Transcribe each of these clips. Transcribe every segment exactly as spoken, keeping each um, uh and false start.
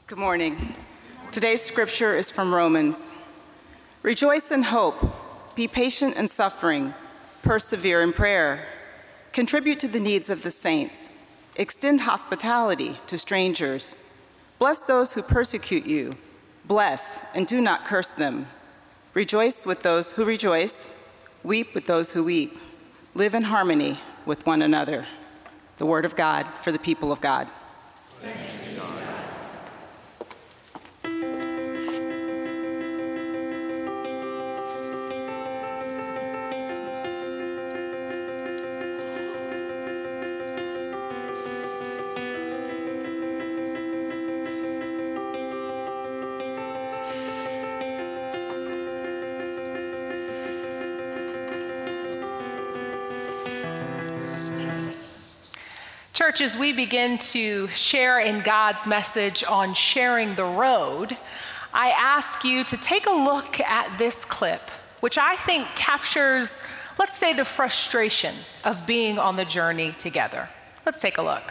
Good morning. Today's scripture is from Romans. Rejoice in hope, be patient in suffering, persevere in prayer, contribute to the needs of the saints, extend hospitality to strangers, bless those who persecute you, bless and do not curse them. Rejoice with those who rejoice, weep with those who weep, live in harmony with one another. The word of God for the people of God. Thanks be to God. Church, as we begin to share in God's message on sharing the road, I ask you to take a look at this clip, which I think captures, let's say, the frustration of being on the journey together. Let's take a look.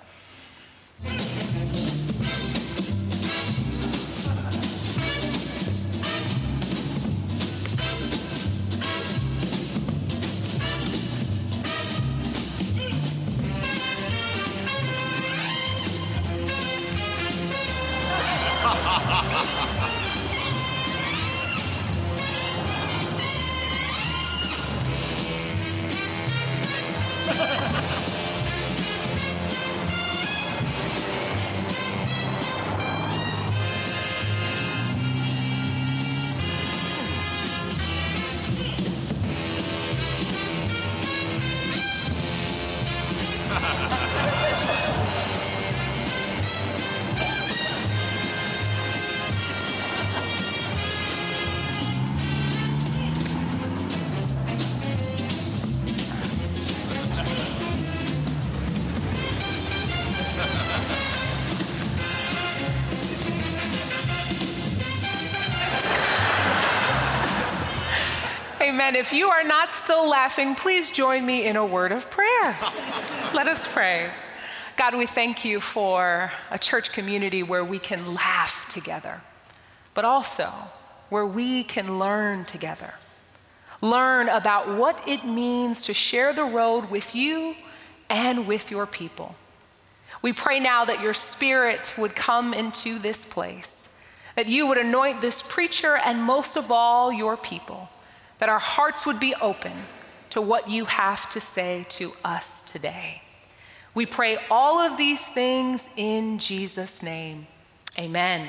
Amen. If you are not still laughing, please join me in a word of prayer. Let us pray. God, we thank you for a church community where we can laugh together, but also where we can learn together. Learn about what it means to share the road with you and with your people. We pray now that your Spirit would come into this place, that you would anoint this preacher and most of all your people, that our hearts would be open to what you have to say to us today. We pray all of these things in Jesus' name. Amen.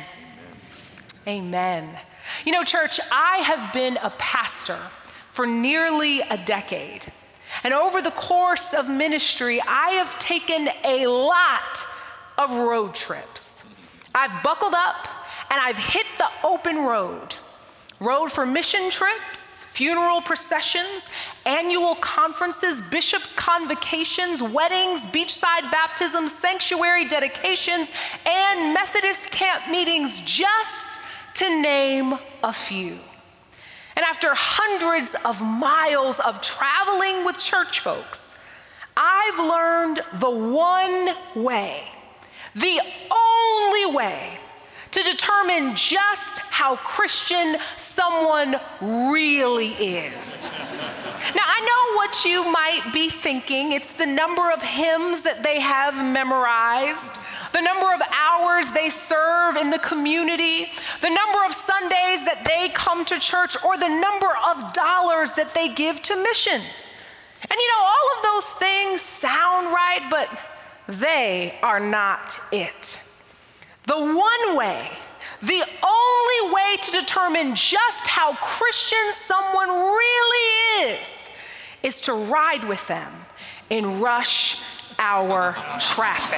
Amen. Amen. You know, church, I have been a pastor for nearly a decade. And over the course of ministry, I have taken a lot of road trips. I've buckled up and I've hit the open road. Road for mission trips, funeral processions, annual conferences, bishops' convocations, weddings, beachside baptisms, sanctuary dedications, and Methodist camp meetings, just to name a few. And after hundreds of miles of traveling with church folks, I've learned the one way, the only way, to determine just how Christian someone really is. Now, I know what you might be thinking. It's the number of hymns that they have memorized, the number of hours they serve in the community, the number of Sundays that they come to church, or the number of dollars that they give to mission. And you know, all of those things sound right, but they are not it. The one way, the only way to determine just how Christian someone really is, is to ride with them in rush hour traffic.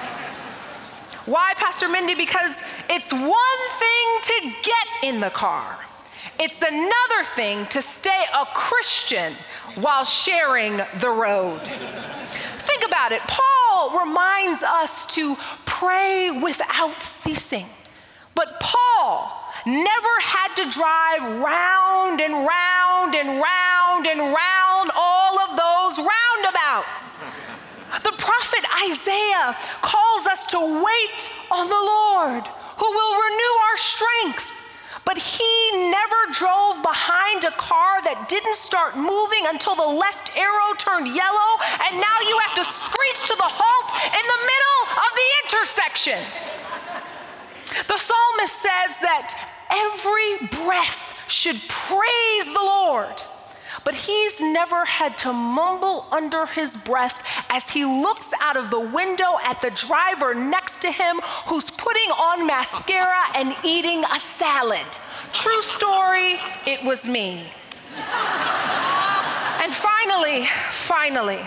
Why, Pastor Mindy? Because it's one thing to get in the car. It's another thing to stay a Christian while sharing the road. Think about it. Paul reminds us to pray without ceasing. But Paul never had to drive round and round and round and round all of those roundabouts. The prophet Isaiah calls us to wait on the Lord, who start moving until the left arrow turned yellow, and now you have to screech to the halt in the middle of the intersection. The psalmist says that every breath should praise the Lord, but he's never had to mumble under his breath as he looks out of the window at the driver next to him who's putting on mascara and eating a salad. True story, it was me. And finally, finally,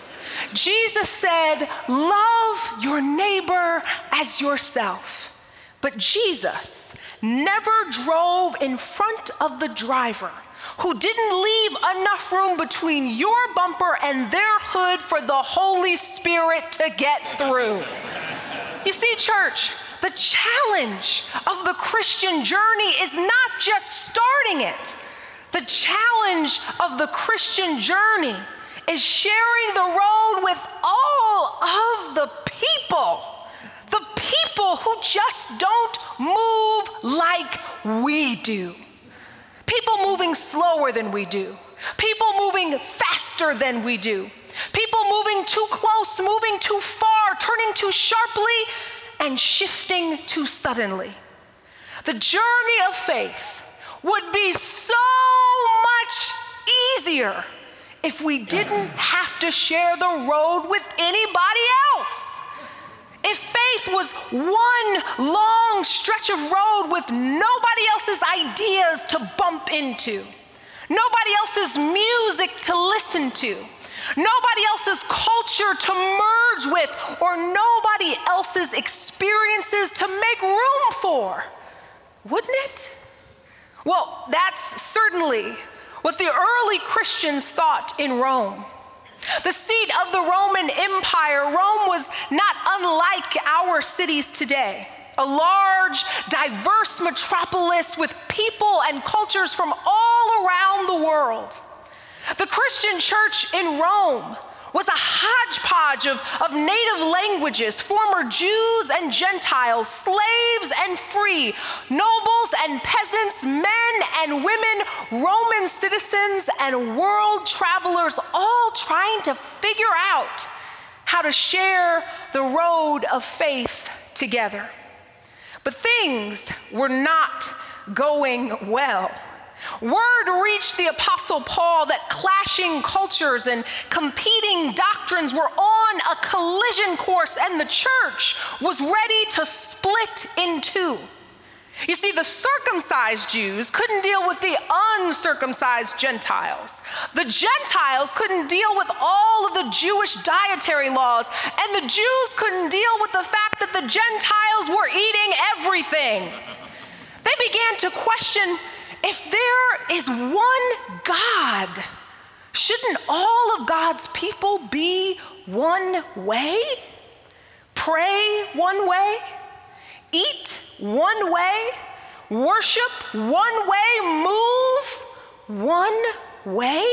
Jesus said, love your neighbor as yourself. But Jesus never drove in front of the driver who didn't leave enough room between your bumper and their hood for the Holy Spirit to get through. You see, church, the challenge of the Christian journey is not just starting it. The challenge of the Christian journey is sharing the road with all of the people. The people who just don't move like we do. People moving slower than we do. People moving faster than we do. People moving too close, moving too far, turning too sharply, and shifting too suddenly. The journey of faith would be so much easier if we didn't have to share the road with anybody else. If faith was one long stretch of road with nobody else's ideas to bump into, nobody else's music to listen to, nobody else's culture to merge with, or nobody else's experiences to make room for, wouldn't it? Well, that's certainly what the early Christians thought in Rome. The seat of the Roman Empire, Rome was not unlike our cities today. A large, diverse metropolis with people and cultures from all around the world. The Christian church in Rome was a hodgepodge of, of native languages, former Jews and Gentiles, slaves and free, nobles and peasants, men and women, Roman citizens and world travelers, all trying to figure out how to share the road of faith together. But things were not going well. Word reached the Apostle Paul that clashing cultures and competing doctrines were on a collision course, and the church was ready to split in two. You see, the circumcised Jews couldn't deal with the uncircumcised Gentiles. The Gentiles couldn't deal with all of the Jewish dietary laws, and the Jews couldn't deal with the fact that the Gentiles were eating everything. They began to question, if there is one God, shouldn't all of God's people be one way? Pray one way? Eat one way? Worship one way? Move one way?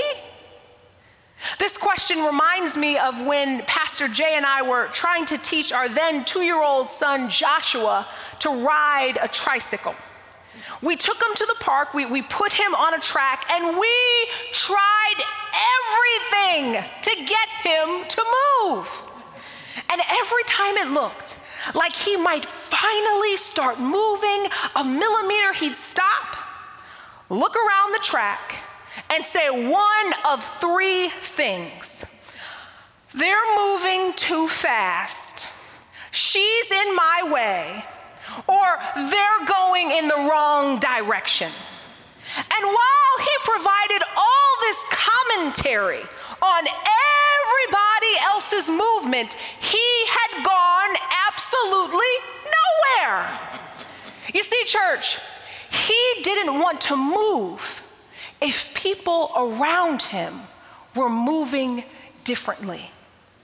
This question reminds me of when Pastor Jay and I were trying to teach our then two-year-old son Joshua to ride a tricycle. We took him to the park, we, we put him on a track, and we tried everything to get him to move. And every time it looked like he might finally start moving a millimeter, he'd stop, look around the track, and say one of three things. They're moving too fast. She's in my way. Or they're going in the wrong direction. And while he provided all this commentary on everybody else's movement, he had gone absolutely nowhere. You see, church, he didn't want to move if people around him were moving differently.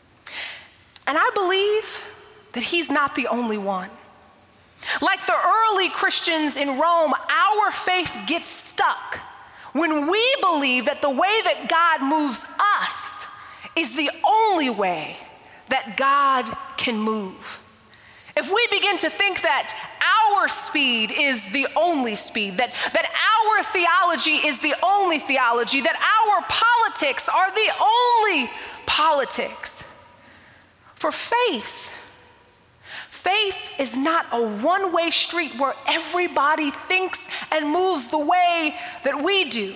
And I believe that he's not the only one. Like the early Christians in Rome, our faith gets stuck when we believe that the way that God moves us is the only way that God can move. if we begin to think that our speed is the only speed, that, that our theology is the only theology, that our politics are the only politics. For faith, faith is not a one-way street where everybody thinks and moves the way that we do.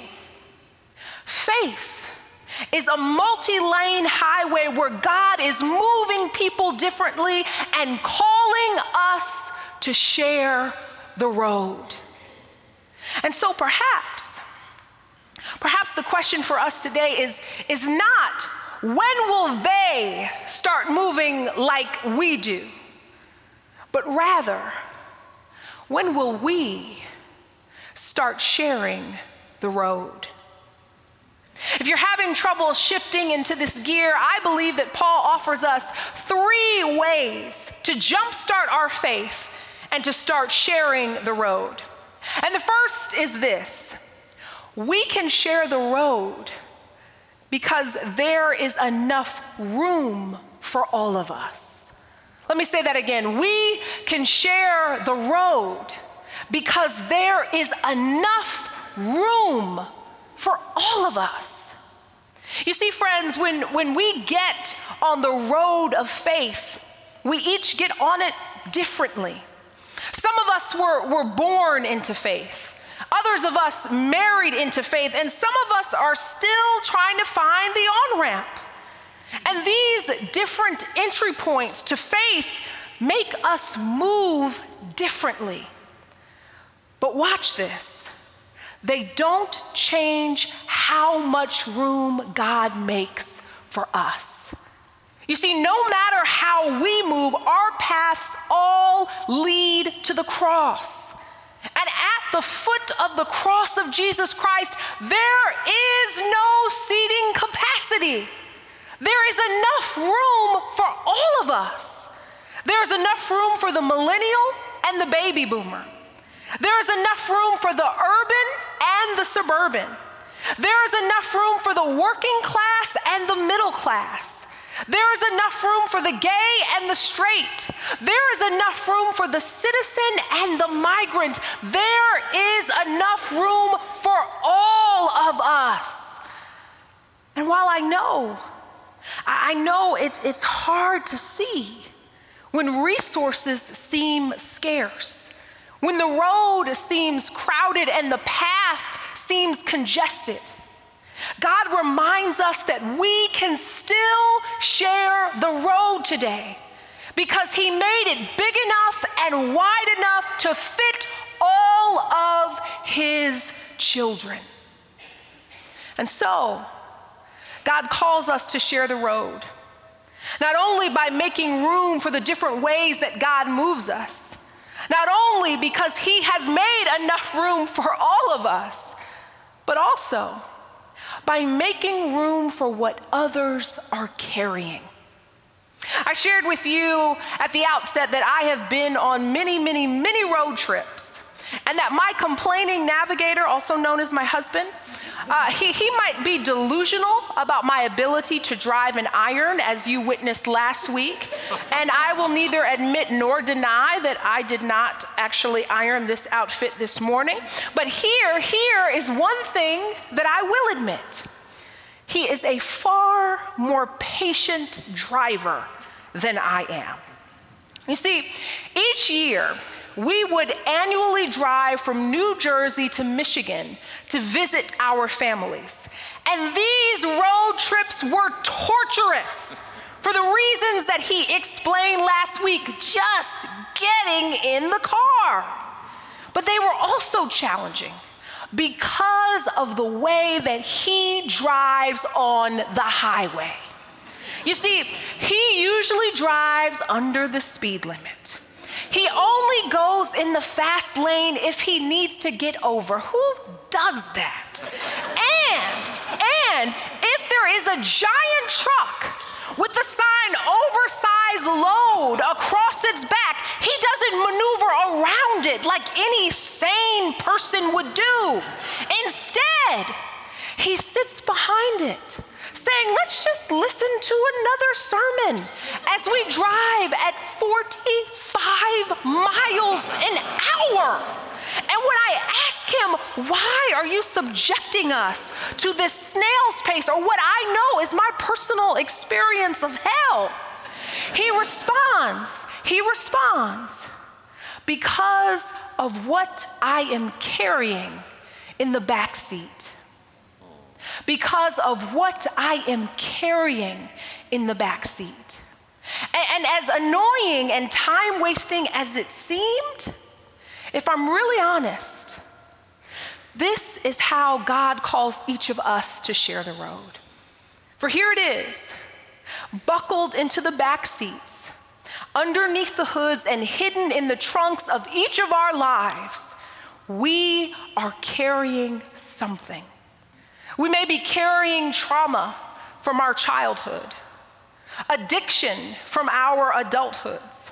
Faith is a multi-lane highway where God is moving people differently and calling us to share the road. And so perhaps, perhaps the question for us today is, is not, when will they start moving like we do? But rather, when will we start sharing the road? If you're having trouble shifting into this gear, I believe that Paul offers us three ways to jumpstart our faith and to start sharing the road. And the first is this: we can share the road because there is enough room for all of us. Let me say that again. We can share the road because there is enough room for all of us. You see, friends, when, when we get on the road of faith, we each get on it differently. Some of us were, were born into faith. Others of us married into faith, and some of us are still trying to find the on-ramp. And these different entry points to faith make us move differently. But watch this. They don't change how much room God makes for us. You see, no matter how we move, our paths all lead to the cross. And at the foot of the cross of Jesus Christ, there is no seating capacity. There is enough room for all of us. There is enough room for the millennial and the baby boomer. There is enough room for the urban and the suburban. There is enough room for the working class and the middle class. There is enough room for the gay and the straight. There is enough room for the citizen and the migrant. There is enough room for all of us. And while I know, I know it's, it's hard to see when resources seem scarce, when the road seems crowded and the path seems congested, God reminds us that we can still share the road today because He made it big enough and wide enough to fit all of His children. And so, God calls us to share the road, not only by making room for the different ways that God moves us, not only because He has made enough room for all of us, but also by making room for what others are carrying. I shared with you at the outset that I have been on many, many, many road trips, and that my complaining navigator, also known as my husband, uh, he, he might be delusional about my ability to drive an iron, as you witnessed last week, and I will neither admit nor deny that I did not actually iron this outfit this morning. But here, here is one thing that I will admit. He is a far more patient driver than I am. You see, each year, we would annually drive from New Jersey to Michigan to visit our families. And these road trips were torturous for the reasons that he explained last week, just getting in the car. But they were also challenging because of the way that he drives on the highway. You see, he usually drives under the speed limit. He only goes in the fast lane if he needs to get over. Who does that? And, and if there is a giant truck with the sign oversized load across its back, he doesn't maneuver around it like any sane person would do. Instead, he sits behind it, saying, let's just listen to another sermon as we drive at forty-five miles an hour. And when I ask him, why are you subjecting us to this snail's pace, or what I know is my personal experience of hell, he responds, he responds, because of what I am carrying in the back seat. Because of what I am carrying in the back seat. And, and as annoying and time-wasting as it seemed, if I'm really honest, this is how God calls each of us to share the road. For here it is, buckled into the back seats, underneath the hoods and hidden in the trunks of each of our lives, we are carrying something. We may be carrying trauma from our childhood, addiction from our adulthoods,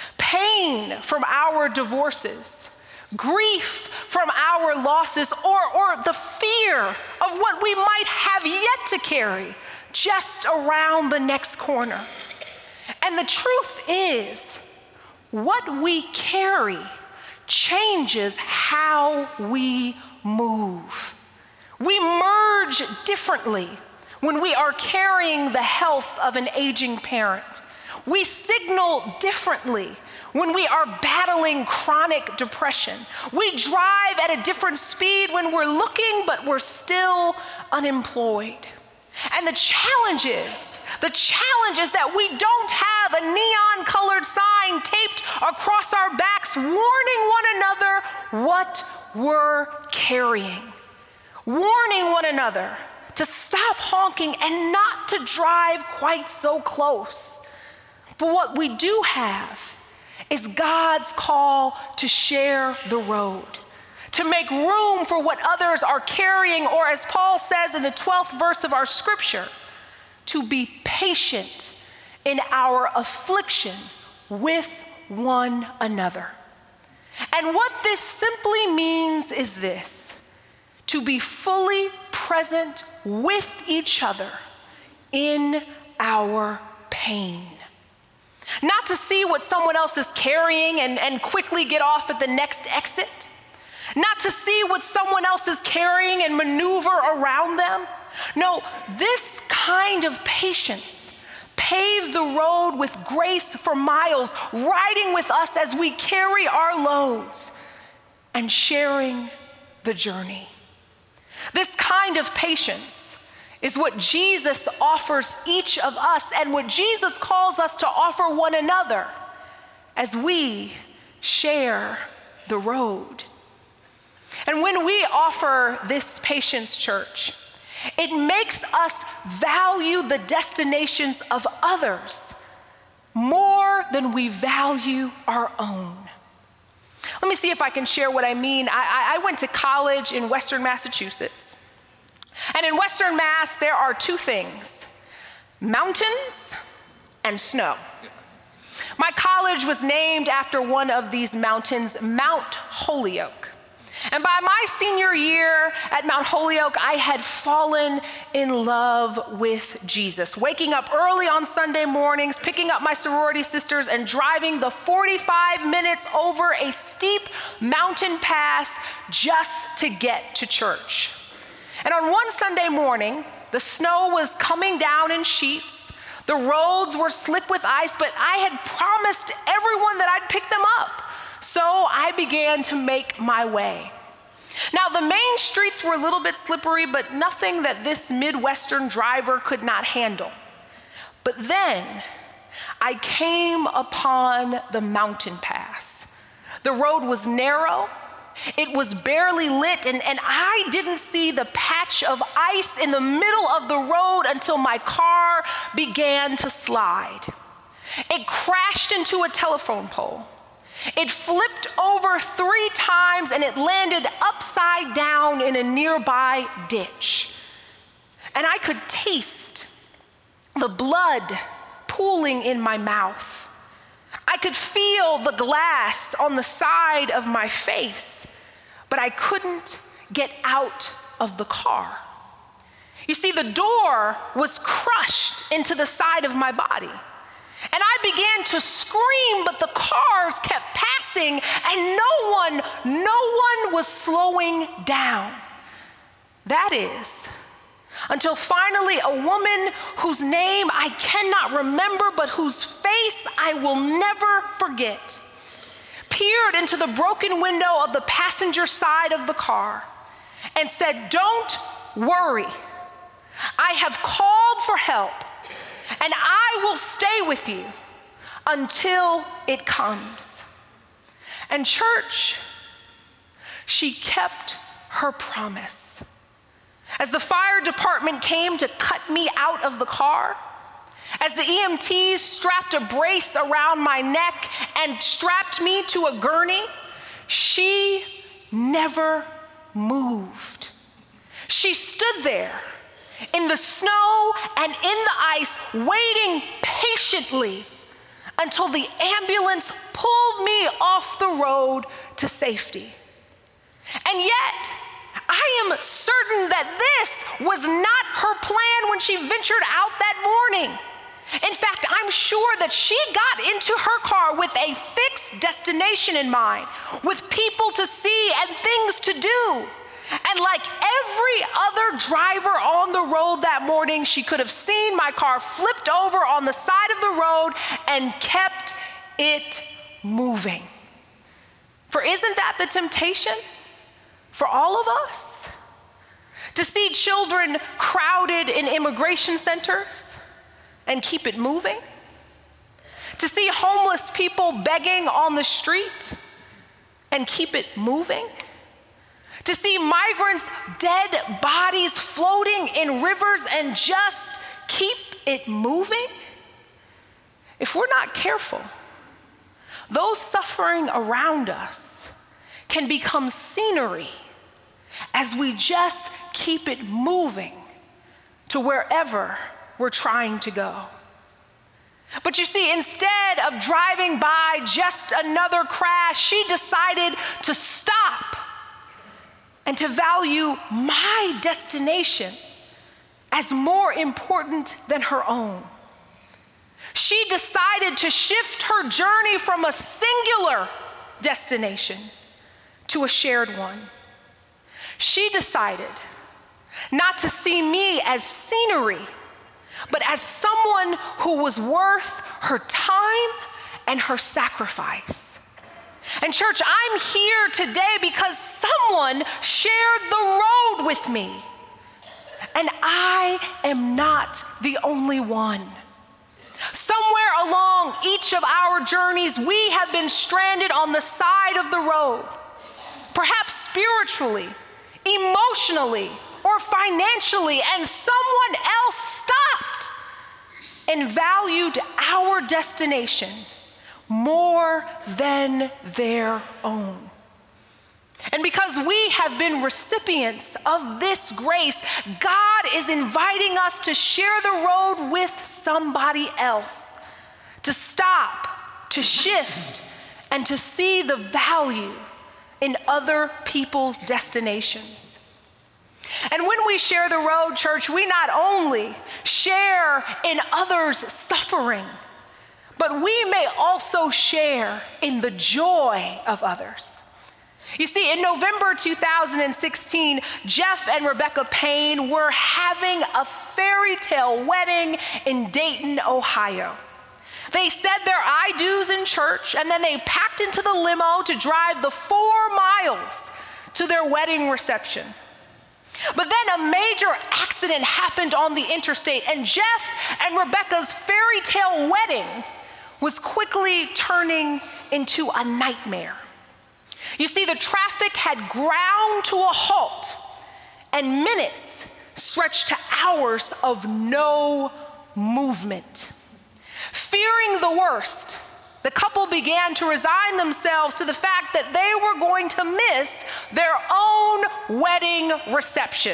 pain from our divorces, grief from our losses, or, or the fear of what we might have yet to carry just around the next corner. And the truth is, what we carry changes how we move. We merge differently when we are carrying the health of an aging parent. We signal differently when we are battling chronic depression. We drive at a different speed when we're looking, but we're still unemployed. And the challenge is, the challenge is that we don't have a neon-colored sign taped across our backs warning one another what we're carrying. Warning one another to stop honking and not to drive quite so close. But what we do have is God's call to share the road, to make room for what others are carrying, or as Paul says in the twelfth verse of our scripture, to be patient in our affliction with one another. And what this simply means is this: to be fully present with each other in our pain. Not to see what someone else is carrying and, and quickly get off at the next exit. Not to see what someone else is carrying and maneuver around them. No, this kind of patience paves the road with grace for miles, riding with us as we carry our loads and sharing the journey. This kind of patience is what Jesus offers each of us, and what Jesus calls us to offer one another as we share the road. And when we offer this patience, church, it makes us value the destinations of others more than we value our own. Let me see if I can share what I mean. I, I went to college in Western Massachusetts. And in Western Mass, there are two things: mountains and snow. My college was named after one of these mountains, Mount Holyoke. And by my senior year at Mount Holyoke, I had fallen in love with Jesus, waking up early on Sunday mornings, picking up my sorority sisters, and driving the forty-five minutes over a steep mountain pass just to get to church. And on one Sunday morning, the snow was coming down in sheets. The roads were slick with ice, but I had promised everyone that I'd pick them up. So I began to make my way. Now, the main streets were a little bit slippery, but nothing that this Midwestern driver could not handle. But then I came upon the mountain pass. The road was narrow. It was barely lit, and, and I didn't see the patch of ice in the middle of the road until my car began to slide. It crashed into a telephone pole. It flipped over three times, and it landed upside down in a nearby ditch. And I could taste the blood pooling in my mouth. I could feel the glass on the side of my face, but I couldn't get out of the car. You see, the door was crushed into the side of my body. And I began to scream, but the cars kept passing and no one, no one was slowing down. That is, until finally a woman whose name I cannot remember, but whose face I will never forget, peered into the broken window of the passenger side of the car and said, "Don't worry. I have called for help, and I will stay with you until it comes." And church, she kept her promise. As the fire department came to cut me out of the car, as the E M Ts strapped a brace around my neck and strapped me to a gurney, she never moved. She stood there in the snow and in the ice, waiting patiently until the ambulance pulled me off the road to safety. And yet, I am certain that this was not her plan when she ventured out that morning. In fact, I'm sure that she got into her car with a fixed destination in mind, with people to see and things to do. And like every other driver on the road that morning, she could have seen my car flipped over on the side of the road and kept it moving. For isn't that the temptation for all of us? To see children crowded in immigration centers and keep it moving? To see homeless people begging on the street and keep it moving? To see migrants' dead bodies floating in rivers and just keep it moving? If we're not careful, those suffering around us can become scenery as we just keep it moving to wherever we're trying to go. But you see, instead of driving by just another crash, she decided to stop and to value my destination as more important than her own. She decided to shift her journey from a singular destination to a shared one. She decided not to see me as scenery, but as someone who was worth her time and her sacrifice. And church, I'm here today because someone shared the road with me. And I am not the only one. Somewhere along each of our journeys, we have been stranded on the side of the road, perhaps spiritually, emotionally, or financially, and someone else stopped and valued our destination more than their own. And because we have been recipients of this grace, God is inviting us to share the road with somebody else, to stop, to shift, and to see the value in other people's destinations. And when we share the road, church, we not only share in others' suffering, but we may also share in the joy of others. You see, in November two thousand sixteen, Jeff and Rebecca Payne were having a fairy tale wedding in Dayton, Ohio. They said their I do's in church, and then they packed into the limo to drive the four miles to their wedding reception. But then a major accident happened on the interstate, and Jeff and Rebecca's fairy tale wedding was quickly turning into a nightmare. You see, the traffic had ground to a halt, and minutes stretched to hours of no movement. Fearing the worst, the couple began to resign themselves to the fact that they were going to miss their own wedding reception.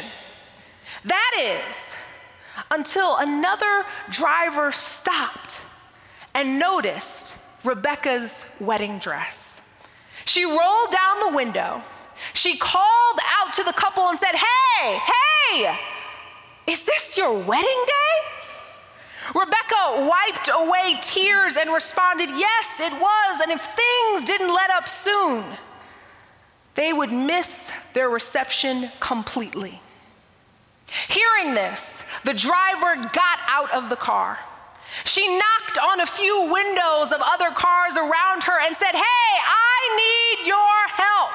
That is, until another driver stopped and noticed Rebecca's wedding dress. She rolled down the window. She called out to the couple and said, "Hey, hey, is this your wedding day? Rebecca wiped away tears and responded, yes, it was, and if things didn't let up soon, they would miss their reception completely. Hearing this, the driver got out of the car. She knocked on a few windows of other cars around her and said, hey, I need your help.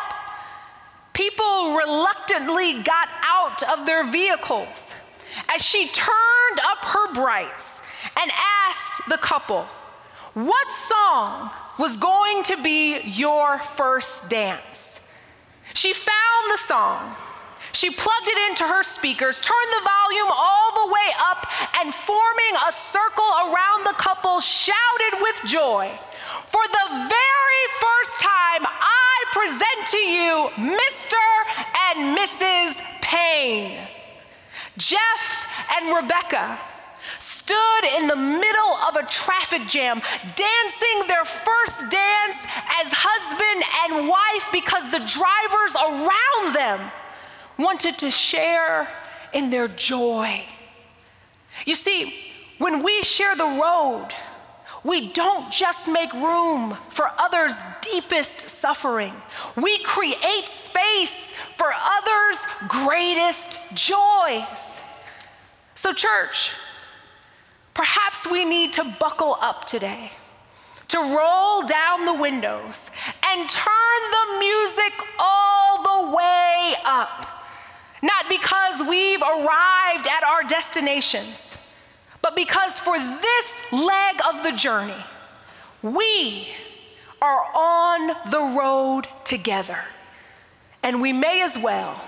People reluctantly got out of their vehicles as she turned up her brights and asked the couple, what song was going to be your first dance? She found the song. She plugged it into her speakers, turned the volume all the way up, and forming a circle around the couple, shouted with joy, for the very first time, I present to you Mister and Missus Payne. Jeff and Rebecca stood in the middle of a traffic jam, dancing their first dance as husband and wife because the drivers around them wanted to share in their joy. You see, when we share the road, we don't just make room for others' deepest suffering. We create space for others' greatest joys. So, church, perhaps we need to buckle up today, to roll down the windows and turn the music all the way up. Not because we've arrived at our destinations, but because for this leg of the journey, we are on the road together, and we may as well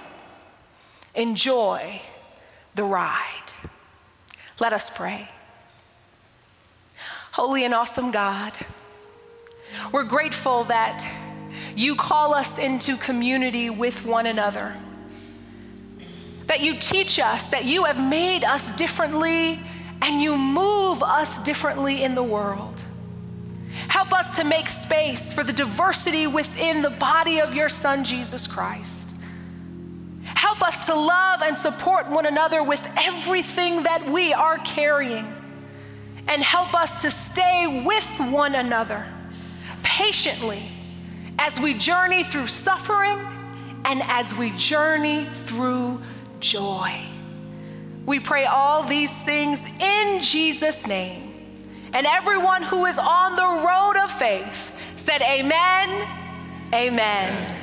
enjoy the ride. Let us pray. Holy and awesome God, we're grateful that you call us into community with one another, that you teach us that you have made us differently and you move us differently in the world. Help us to make space for the diversity within the body of your Son, Jesus Christ. Help us to love and support one another with everything that we are carrying. And help us to stay with one another patiently as we journey through suffering and as we journey through joy. We pray all these things in Jesus' name. And everyone who is on the road of faith said amen, amen.